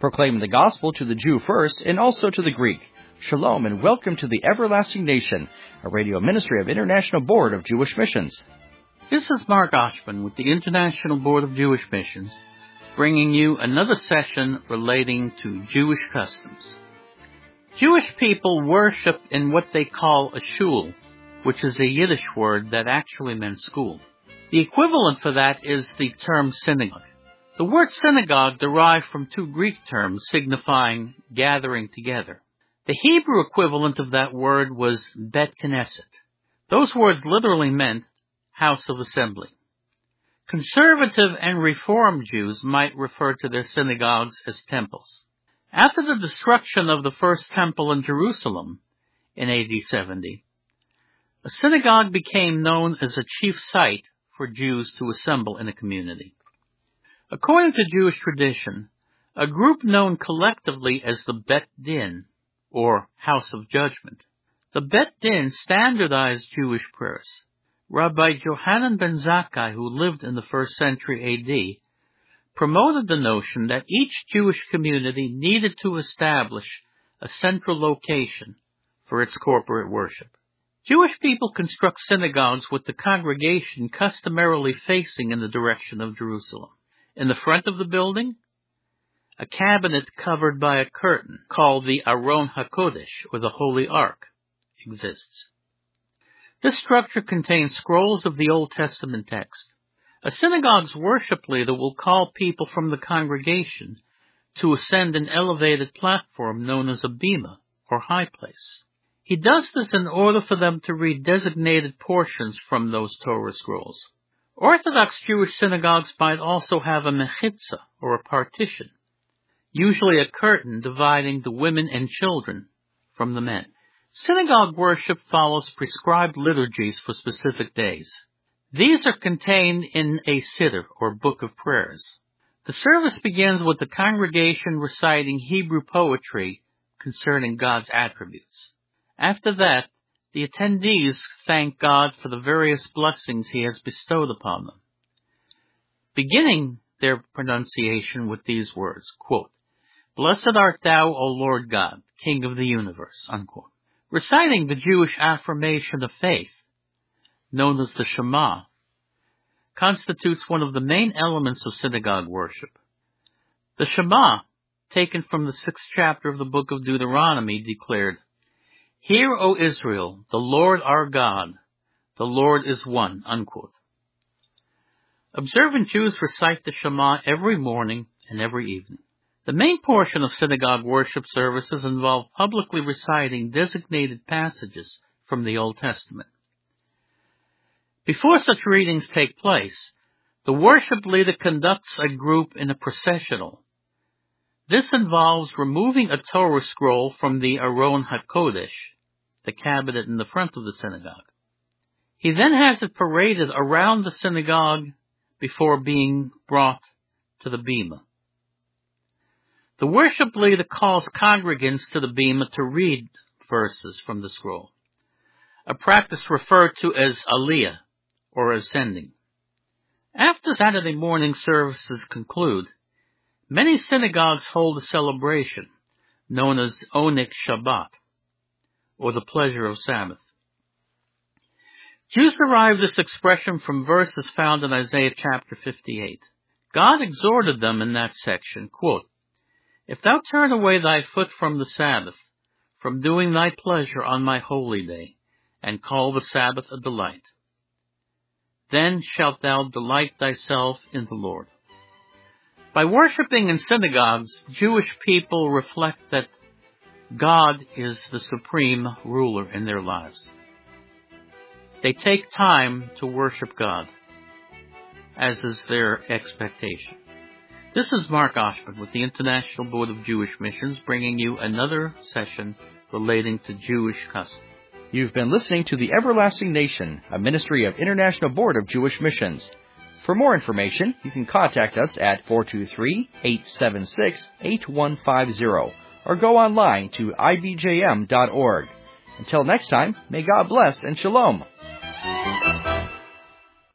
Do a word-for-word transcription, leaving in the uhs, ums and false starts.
proclaiming the gospel to the Jew first and also to the Greek. Shalom and welcome to the Everlasting Nation, a radio ministry of International Board of Jewish Missions. This is Mark Oshman with the International Board of Jewish Missions, bringing you another session relating to Jewish customs. Jewish people worship in what they call a shul, which is a Yiddish word that actually meant school. The equivalent for that is the term synagogue. The word synagogue derived from two Greek terms signifying gathering together. The Hebrew equivalent of that word was Bet Knesset. Those words literally meant house of assembly. Conservative and Reform Jews might refer to their synagogues as temples. After the destruction of the first temple in Jerusalem in A D seventy, a synagogue became known as a chief site for Jews to assemble in a community. According to Jewish tradition, a group known collectively as the Bet Din, or House of Judgment. The Bet Din standardized Jewish prayers. Rabbi Johanan ben Zakkai, who lived in the first century A D, promoted the notion that each Jewish community needed to establish a central location for its corporate worship. Jewish people construct synagogues with the congregation customarily facing in the direction of Jerusalem. In the front of the building, a cabinet covered by a curtain called the Aron HaKodesh, or the Holy Ark, exists. This structure contains scrolls of the Old Testament text. A synagogue's worship leader will call people from the congregation to ascend an elevated platform known as a bima, or high place. He does this in order for them to read designated portions from those Torah scrolls. Orthodox Jewish synagogues might also have a mechitza, or a partition, usually a curtain dividing the women and children from the men. Synagogue worship follows prescribed liturgies for specific days. These are contained in a siddur, or book of prayers. The service begins with the congregation reciting Hebrew poetry concerning God's attributes. After that, the attendees thank God for the various blessings He has bestowed upon them, beginning their pronunciation with these words, quote, "Blessed art thou, O Lord God, King of the universe," unquote. Reciting the Jewish affirmation of faith, known as the Shema, constitutes one of the main elements of synagogue worship. The Shema, taken from the sixth chapter of the book of Deuteronomy, declared, "Hear, O Israel, the Lord our God, the Lord is one," unquote. Observant Jews recite the Shema every morning and every evening. The main portion of synagogue worship services involve publicly reciting designated passages from the Old Testament. Before such readings take place, the worship leader conducts a group in a processional. This involves removing a Torah scroll from the Aron HaKodesh, the cabinet in the front of the synagogue. He then has it paraded around the synagogue before being brought to the bima. The worship leader calls congregants to the bima to read verses from the scroll, a practice referred to as aliyah, or ascending. After Saturday morning services conclude, many synagogues hold a celebration known as Onik Shabbat, or the pleasure of Sabbath. Jews derive this expression from verses found in Isaiah chapter fifty-eight. God exhorted them in that section, quote, "If thou turn away thy foot from the Sabbath, from doing thy pleasure on my holy day, and call the Sabbath a delight, then shalt thou delight thyself in the Lord." By worshiping in synagogues, Jewish people reflect that God is the supreme ruler in their lives. They take time to worship God, as is their expectation. This is Mark Oshman with the International Board of Jewish Missions, bringing you another session relating to Jewish customs. You've been listening to the Everlasting Nation, a ministry of International Board of Jewish Missions. For more information, you can contact us at four two three, eight seven six, eight one five zero or go online to I B J M dot org. Until next time, may God bless and shalom.